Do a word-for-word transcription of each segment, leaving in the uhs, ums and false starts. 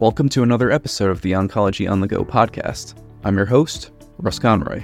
Welcome to another episode of the Oncology on the Go podcast. I'm your host, Russ Conroy.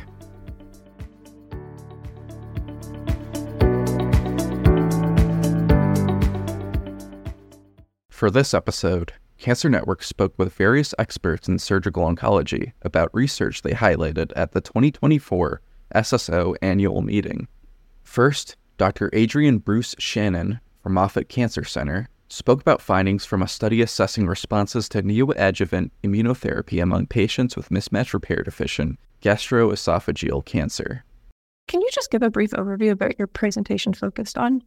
For this episode, Cancer Network spoke with various experts in surgical oncology about research they highlighted at the twenty twenty-four S S O annual meeting. First, Doctor Adrian Bruce Shannon from Moffitt Cancer Center spoke about findings from a study assessing responses to neoadjuvant immunotherapy among patients with mismatch repair deficient gastroesophageal cancer. Can you just give a brief overview of what your presentation focused on?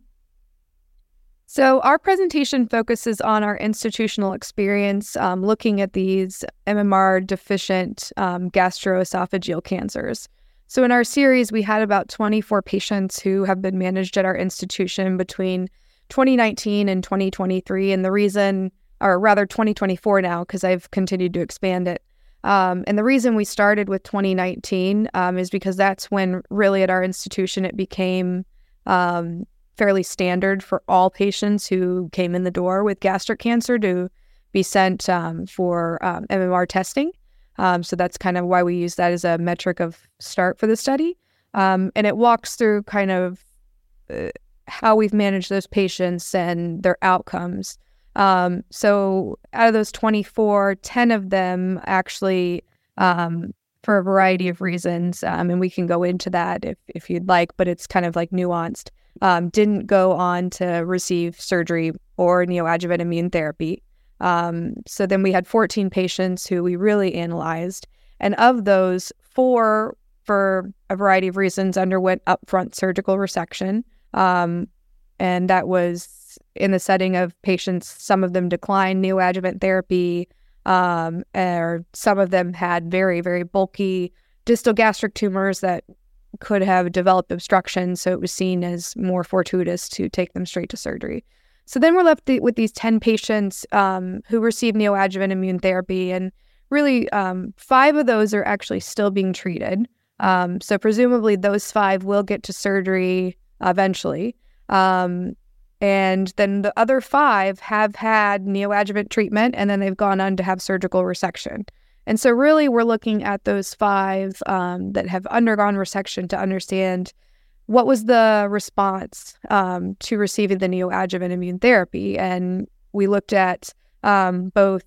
So our presentation focuses on our institutional experience um, looking at these M M R deficient um, gastroesophageal cancers. So in our series, we had about twenty-four patients who have been managed at our institution between twenty nineteen and twenty twenty-three. And the reason, or rather twenty twenty-four now, because I've continued to expand it. Um, and the reason we started with twenty nineteen um, is because that's when really at our institution it became um, fairly standard for all patients who came in the door with gastric cancer to be sent um, for um, M M R testing. Um, so that's kind of why we use that as a metric of start for the study. Um, and it walks through kind of uh, how we've managed those patients and their outcomes. Um, so out of those twenty-four, ten of them actually, um, for a variety of reasons, um, and we can go into that if, if you'd like, but it's kind of like nuanced, um, didn't go on to receive surgery or neoadjuvant immune therapy. Um, so then we had fourteen patients who we really analyzed. And of those, four, for a variety of reasons, underwent upfront surgical resection. Um, and that was in the setting of patients, some of them declined neoadjuvant therapy, um, or some of them had very, very bulky distal gastric tumors that could have developed obstruction. So it was seen as more fortuitous to take them straight to surgery. So then we're left th- with these ten patients um, who received neoadjuvant immune therapy. And really, um, five of those are actually still being treated. Um, so presumably those five will get to surgery eventually. Um, and then the other five have had neoadjuvant treatment, and then they've gone on to have surgical resection. And so really we're looking at those five um, that have undergone resection to understand what was the response um, to receiving the neoadjuvant immune therapy. And we looked at um, both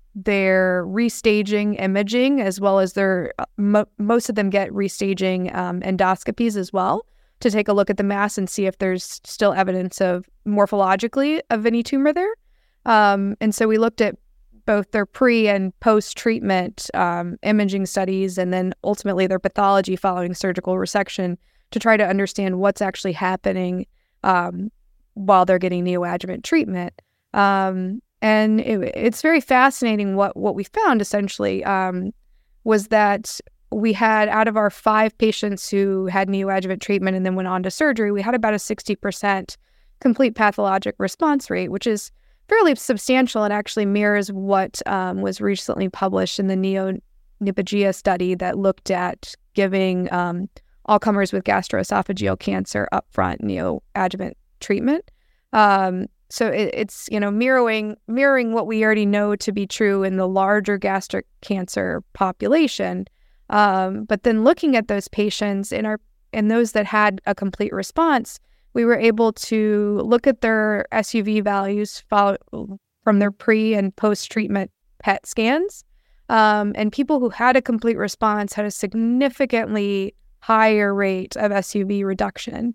their restaging imaging as well as their, mo- most of them get restaging um, endoscopies as well, to take a look at the mass and see if there's still evidence of morphologically of any tumor there. Um, and so we looked at both their pre and post-treatment um, imaging studies, and then ultimately their pathology following surgical resection to try to understand what's actually happening um, while they're getting neoadjuvant treatment. Um, and it, it's very fascinating what, what we found essentially um, was that we had, out of our five patients who had neoadjuvant treatment and then went on to surgery, we had about a sixty percent complete pathologic response rate, which is fairly substantial and actually mirrors what um, was recently published in the Neo-Nippegia study that looked at giving um, all comers with gastroesophageal cancer upfront neoadjuvant treatment. Um, so it, it's, you know, mirroring mirroring what we already know to be true in the larger gastric cancer population. Um, but then looking at those patients in our in those that had a complete response, we were able to look at their S U V values follow, from their pre and post-treatment P E T scans. Um, and people who had a complete response had a significantly higher rate of S U V reduction.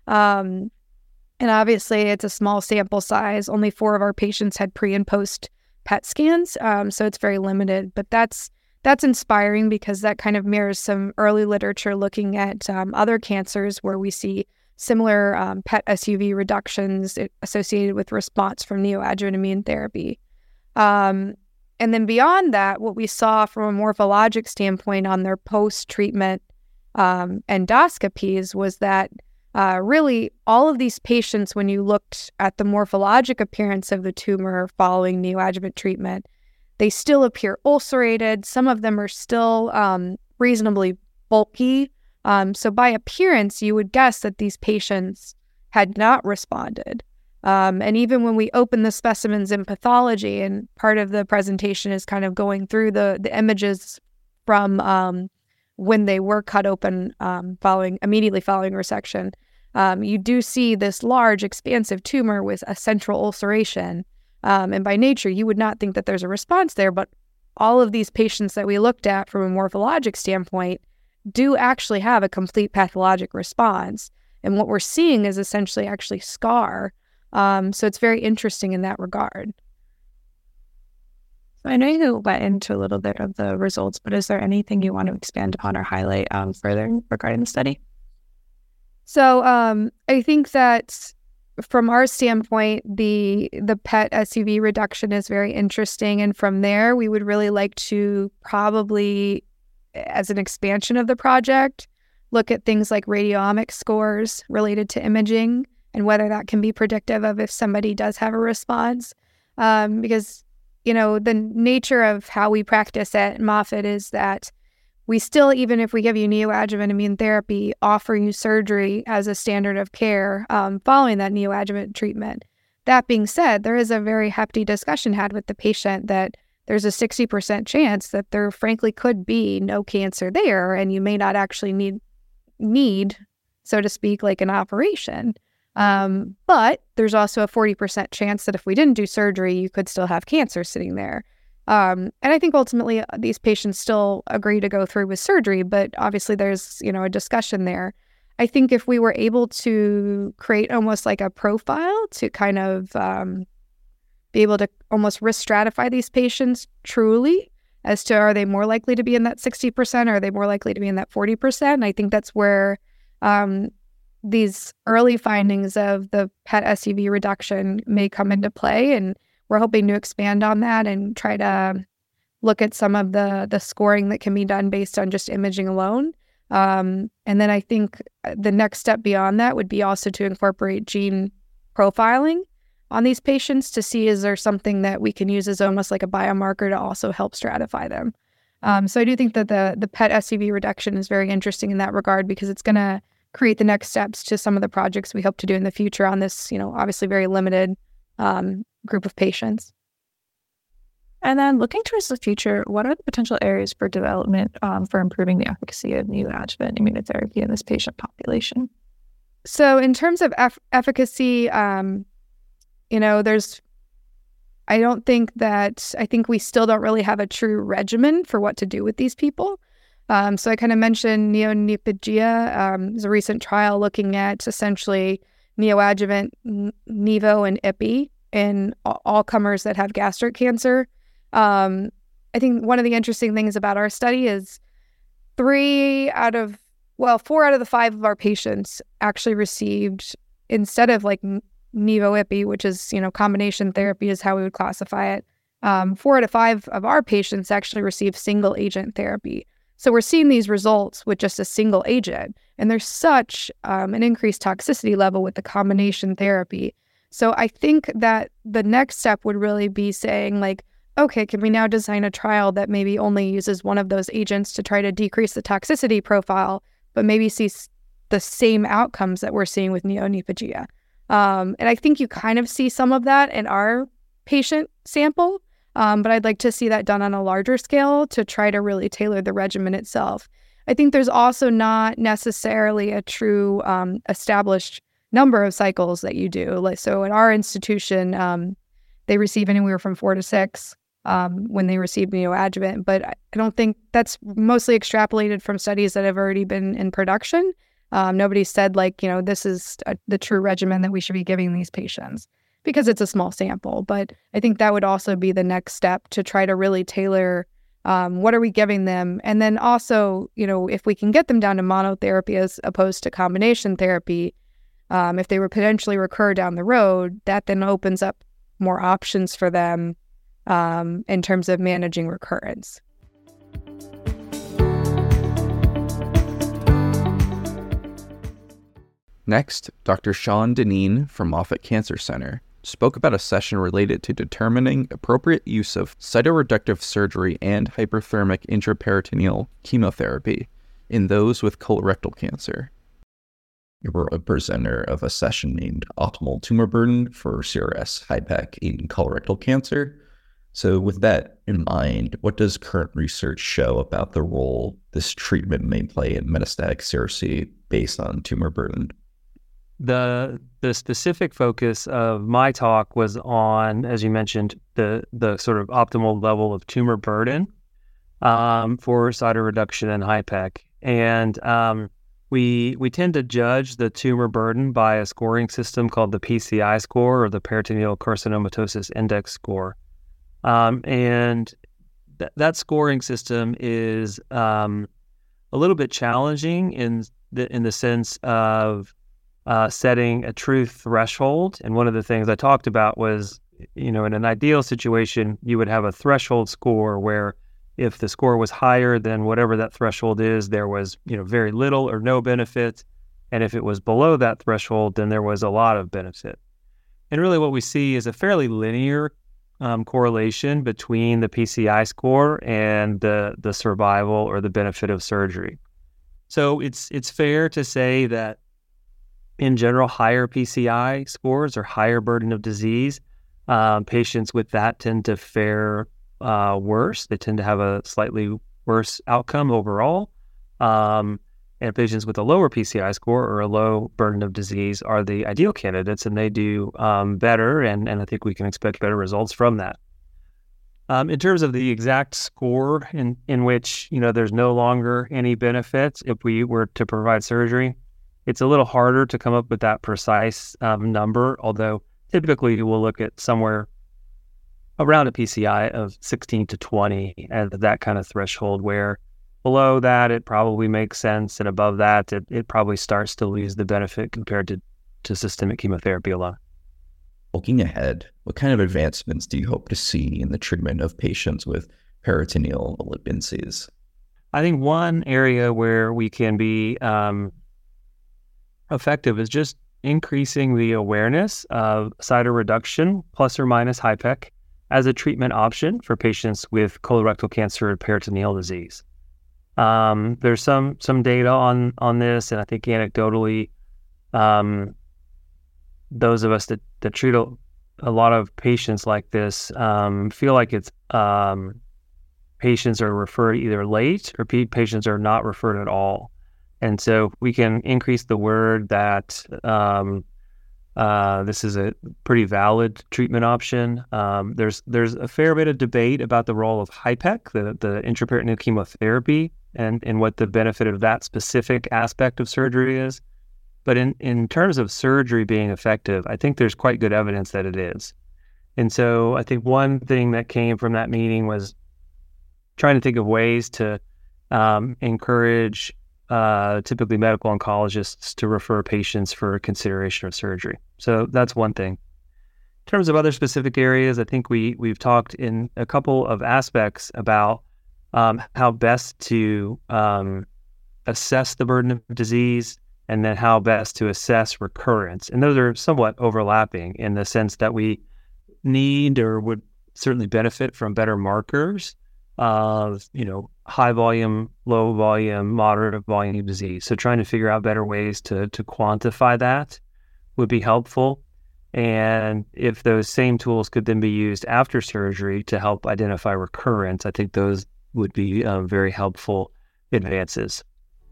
Um, and obviously, it's a small sample size. Only four of our patients had pre and post P E T scans, um, so it's very limited. But that's That's inspiring because that kind of mirrors some early literature looking at um, other cancers where we see similar um, P E T S U V reductions associated with response from neoadjuvant immune therapy. Um, and then beyond that, what we saw from a morphologic standpoint on their post-treatment um, endoscopies was that uh, really all of these patients, when you looked at the morphologic appearance of the tumor following neoadjuvant treatment, they still appear ulcerated. Some of them are still um, reasonably bulky. Um, so by appearance, you would guess that these patients had not responded. Um, and even when we open the specimens in pathology, and part of the presentation is kind of going through the, the images from um, when they were cut open um, following immediately following resection, um, you do see this large, expansive tumor with a central ulceration. Um, and by nature, you would not think that there's a response there, but all of these patients that we looked at from a morphologic standpoint do actually have a complete pathologic response. And what we're seeing is essentially actually scar. Um, so it's very interesting in that regard. So I know you went into a little bit of the results, but is there anything you want to expand upon or highlight um, further regarding the study? So um, I think that from our standpoint, the the P E T S U V reduction is very interesting. And from there, we would really like to probably, as an expansion of the project, look at things like radiomic scores related to imaging and whether that can be predictive of if somebody does have a response. Um, because, you know, the nature of how we practice at Moffitt is that we still, even if we give you neoadjuvant immune therapy, offer you surgery as a standard of care um, following that neoadjuvant treatment. That being said, there is a very hefty discussion had with the patient that there's a sixty percent chance that there frankly could be no cancer there, and you may not actually need, need so to speak, like an operation. Um, but there's also a forty percent chance that if we didn't do surgery, you could still have cancer sitting there. Um, and I think ultimately these patients still agree to go through with surgery, but obviously there's, you know, a discussion there. I think if we were able to create almost like a profile to kind of um, be able to almost risk stratify these patients truly as to are they more likely to be in that sixty percent or are they more likely to be in that forty percent? I think that's where um, these early findings of the P E T S U V reduction may come into play, and we're hoping to expand on that and try to look at some of the the scoring that can be done based on just imaging alone. Um, and then I think the next step beyond that would be also to incorporate gene profiling on these patients to see is there something that we can use as almost like a biomarker to also help stratify them. Um, so I do think that the the P E T S U V reduction is very interesting in that regard because it's going to create the next steps to some of the projects we hope to do in the future on this, you know, obviously very limited um, group of patients. And then looking towards the future, what are the potential areas for development um, for improving the efficacy of neoadjuvant immunotherapy in this patient population? So in terms of eff- efficacy, um, you know, there's, I don't think that, I think we still don't really have a true regimen for what to do with these people. Um, so I kind of mentioned neonipagia. Um, there's a recent trial looking at essentially neoadjuvant Nivo and Ipi in all comers that have gastric cancer. Um, I think one of the interesting things about our study is three out of, well, four out of the five of our patients actually received, instead of like Nivo-Ipi, which is, you know, combination therapy is how we would classify it, um, four out of five of our patients actually received single agent therapy. So we're seeing these results with just a single agent, and there's such um, an increased toxicity level with the combination therapy. So I think that the next step would really be saying like, okay, can we now design a trial that maybe only uses one of those agents to try to decrease the toxicity profile, but maybe see the same outcomes that we're seeing with neonipagia? Um, and I think you kind of see some of that in our patient sample, um, but I'd like to see that done on a larger scale to try to really tailor the regimen itself. I think there's also not necessarily a true um, established number of cycles that you do. Like, so at our institution, um, they receive anywhere from four to six um, when they receive neoadjuvant, but I don't think that's mostly extrapolated from studies that have already been in production. Um, nobody said like, you know, this is a, the true regimen that we should be giving these patients because it's a small sample. But I think that would also be the next step to try to really tailor um, what are we giving them? And then also, you know, if we can get them down to monotherapy as opposed to combination therapy, um, if they would potentially recur down the road, that then opens up more options for them um, in terms of managing recurrence. Next, Doctor Sean Deneen from Moffitt Cancer Center spoke about a session related to determining appropriate use of cytoreductive surgery and hyperthermic intraperitoneal chemotherapy in those with colorectal cancer. You were a presenter of a session named Optimal Tumor Burden for C R S HIPEC in colorectal cancer. So with that in mind, what does current research show about the role this treatment may play in metastatic C R C based on tumor burden? The the specific focus of my talk was on, as you mentioned, the the sort of optimal level of tumor burden um, for cytoreduction and HIPEC. And um, we we tend to judge the tumor burden by a scoring system called the P C I score, or the Peritoneal Carcinomatosis Index score. Um, and th- that scoring system is um, a little bit challenging in the in the sense of uh, setting a true threshold. And one of the things I talked about was, you know, in an ideal situation, you would have a threshold score where if the score was higher than whatever that threshold is, there was, you know, very little or no benefit. And if it was below that threshold, then there was a lot of benefit. And really what we see is a fairly linear Um, correlation between the P C I score and the the survival or the benefit of surgery. So it's it's fair to say that in general, higher P C I scores or higher burden of disease, um, patients with that tend to fare uh, worse. They tend to have a slightly worse outcome overall. Um, and patients with a lower P C I score or a low burden of disease are the ideal candidates, and they do um, better, and, and I think we can expect better results from that. Um, in terms of the exact score in, in which, you know, there's no longer any benefits if we were to provide surgery, it's a little harder to come up with that precise um, number, although typically we'll look at somewhere around a P C I of sixteen to twenty as that kind of threshold, where below that, it probably makes sense, and above that, it, it probably starts to lose the benefit compared to, to systemic chemotherapy alone. Looking ahead, what kind of advancements do you hope to see in the treatment of patients with peritoneal malignancies? I think one area where we can be um, effective is just increasing the awareness of cytoreduction plus or minus HIPEC as a treatment option for patients with colorectal cancer and peritoneal disease. Um, there's some some data on on this, and I think anecdotally, um, those of us that, that treat a, a lot of patients like this um, feel like it's um, patients are referred either late or p- patients are not referred at all. And so if we can increase the word that um, uh, this is a pretty valid treatment option. Um, there's there's a fair bit of debate about the role of HIPEC, the, the intraperitoneal chemotherapy, and, and what the benefit of that specific aspect of surgery is. But in, in terms of surgery being effective, I think there's quite good evidence that it is. And so I think one thing that came from that meeting was trying to think of ways to um, encourage uh, typically medical oncologists to refer patients for consideration of surgery. So that's one thing. In terms of other specific areas, I think we, we've talked in a couple of aspects about um, how best to um, assess the burden of disease, and then how best to assess recurrence. And those are somewhat overlapping in the sense that we need or would certainly benefit from better markers of, you know, high volume, low volume, moderate volume disease. So trying to figure out better ways to to quantify that would be helpful. And if those same tools could then be used after surgery to help identify recurrence, I think those would be um, very helpful advances.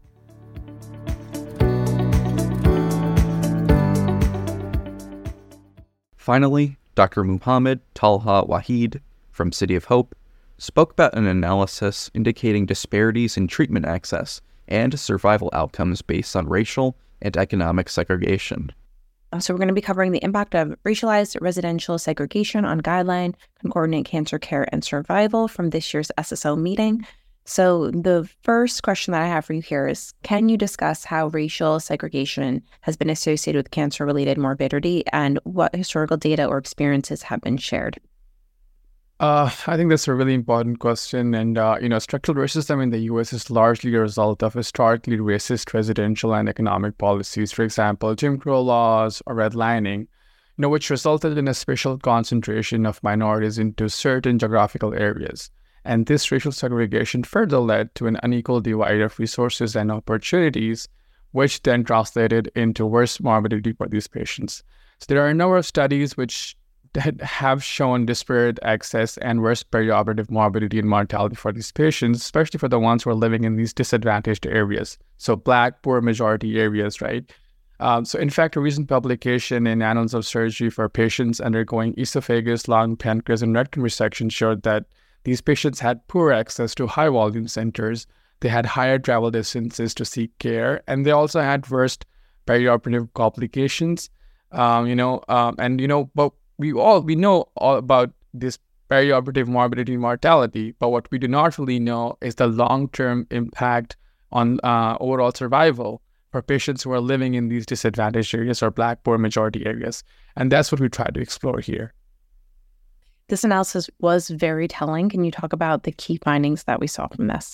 Finally, Doctor Muhammad Talha Wahid from City of Hope spoke about an analysis indicating disparities in treatment access and survival outcomes based on racial and economic segregation. So we're going to be covering the impact of racialized residential segregation on guideline, concordant cancer care and survival from this year's S S O meeting. So the first question that I have for you here is, can you discuss how racial segregation has been associated with cancer-related morbidity, and what historical data or experiences have been shared? Uh, I think that's a really important question. And, uh, you know, structural racism in the U S is largely a result of historically racist residential and economic policies, for example, Jim Crow laws or redlining, you know, which resulted in a special concentration of minorities into certain geographical areas. And this racial segregation further led to an unequal divide of resources and opportunities which then translated into worse morbidity for these patients. So there are a number of studies which that have shown disparate access and worse perioperative morbidity and mortality for these patients, especially for the ones who are living in these disadvantaged areas. So Black, poor majority areas, right? Um, so in fact, a recent publication in Annals of Surgery for patients undergoing esophagus, lung, pancreas, and rectum resection showed that these patients had poor access to high volume centers. They had higher travel distances to seek care, and they also had worse perioperative complications. Um, you know, um, and you know, but we all we know all about this perioperative morbidity and mortality, but what we do not really know is the long-term impact on uh, overall survival for patients who are living in these disadvantaged areas or Black, poor majority areas. And that's what we try to explore here. This analysis was very telling. Can you talk about the key findings that we saw from this?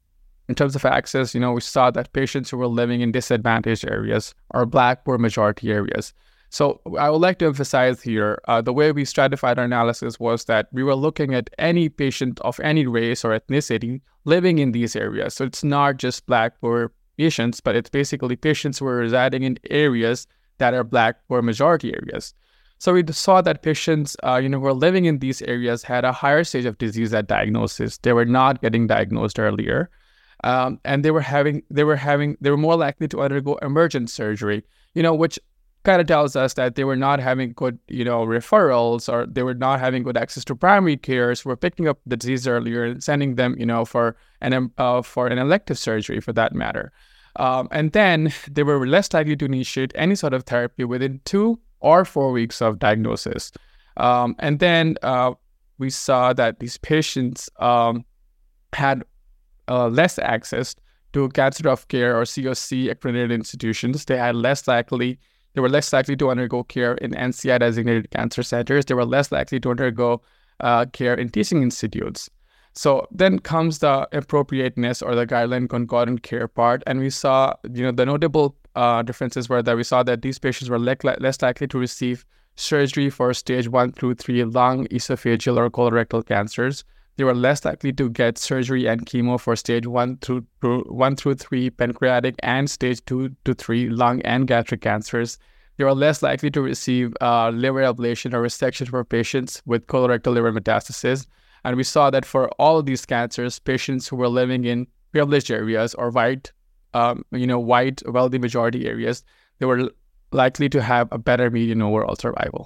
In terms of access, you know, we saw that patients who were living in disadvantaged areas or Black, poor majority areas. So I would like to emphasize here, uh, the way we stratified our analysis was that we were looking at any patient of any race or ethnicity living in these areas. So it's not just Black, poor patients, but it's basically patients who are residing in areas that are Black, poor majority areas. So we saw that patients, uh, you know, who are living in these areas had a higher stage of disease at diagnosis. They were not getting diagnosed earlier, um, and they were having, they were having, they were more likely to undergo emergent surgery. You know, which kind of tells us that they were not having good, you know, referrals, or they were not having good access to primary care. So we're picking up the disease earlier and sending them, you know, for an uh, for an elective surgery for that matter. Um, and then they were less likely to initiate any sort of therapy within two or four weeks of diagnosis. Um, and then uh, we saw that these patients um, had uh, less access to cancer of care or C O C accredited institutions. They had less likely They were less likely to undergo care in N C I-designated cancer centers. They were less likely to undergo uh, care in teaching institutes. So then comes the appropriateness or the guideline concordant care part. And we saw, you know, the notable uh, differences were that we saw that these patients were le- less likely to receive surgery for stage one through three lung, esophageal, or colorectal cancers. They were less likely to get surgery and chemo for stage one through, through one through three pancreatic and stage two to three lung and gastric cancers. They were less likely to receive uh, liver ablation or resection for patients with colorectal liver metastasis. And we saw that for all of these cancers, patients who were living in privileged areas or white, um, you know, white wealthy majority areas, they were likely to have a better median overall survival.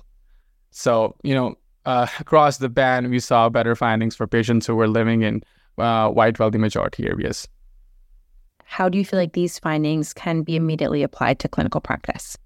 So, you know, Uh, across the band, we saw better findings for patients who were living in uh, white wealthy majority areas. How do you feel like these findings can be immediately applied to clinical practice?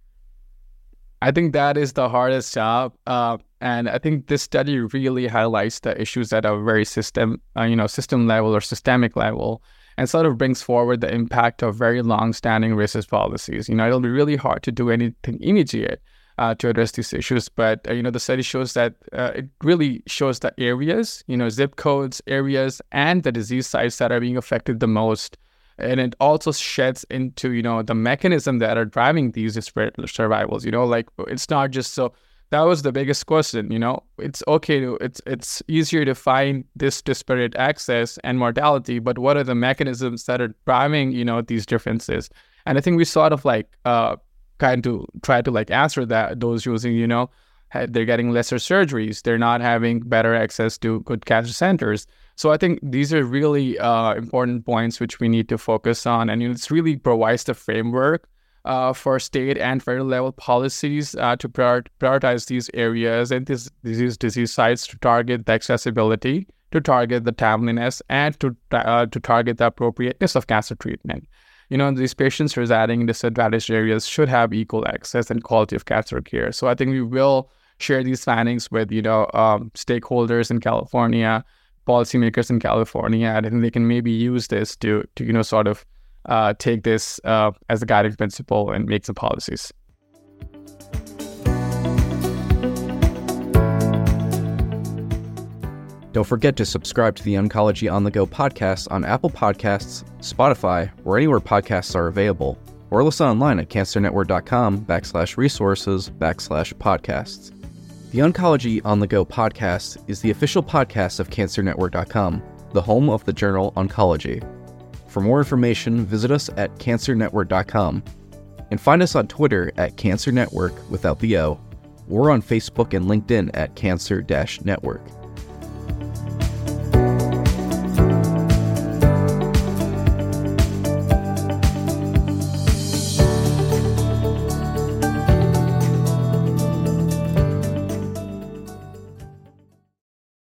I think that is the hardest job. Uh, and I think this study really highlights the issues at a very system, uh, you know, system level or systemic level, and sort of brings forward the impact of very long-standing racist policies. You know, it'll be really hard to do anything immediate Uh, to address these issues. But, uh, you know, the study shows that uh, it really shows the areas, you know, zip codes, areas, and the disease sites that are being affected the most. And it also sheds into, you know, the mechanism that are driving these disparate survivals, you know, like it's not just so, that was the biggest question, you know, it's okay to, it's, it's easier to find this disparate access and mortality, but what are the mechanisms that are driving, you know, these differences? And I think we sort of like, uh, kind to try to like answer that, those using, you know, they're getting lesser surgeries, they're not having better access to good cancer centers. So I think these are really uh, important points which we need to focus on. And you know, it really provides the framework uh, for state and federal level policies uh, to prior- prioritize these areas and this, these disease sites to target the accessibility, to target the timeliness, and to, uh, to target the appropriateness of cancer treatment. You know, these patients residing in disadvantaged areas should have equal access and quality of cancer care. So I think we will share these findings with, you know, um, stakeholders in California, policymakers in California, and I think they can maybe use this to, to you know, sort of uh, take this uh, as a guiding principle and make some policies. Don't forget to subscribe to the Oncology on the Go podcast on Apple Podcasts, Spotify, or anywhere podcasts are available, or listen online at cancernetwork.com backslash resources backslash podcasts. The Oncology on the Go podcast is the official podcast of cancer network dot com, the home of the journal Oncology. For more information, visit us at cancer network dot com and find us on Twitter at Cancer Network without the O, or on Facebook and LinkedIn at Cancer Network.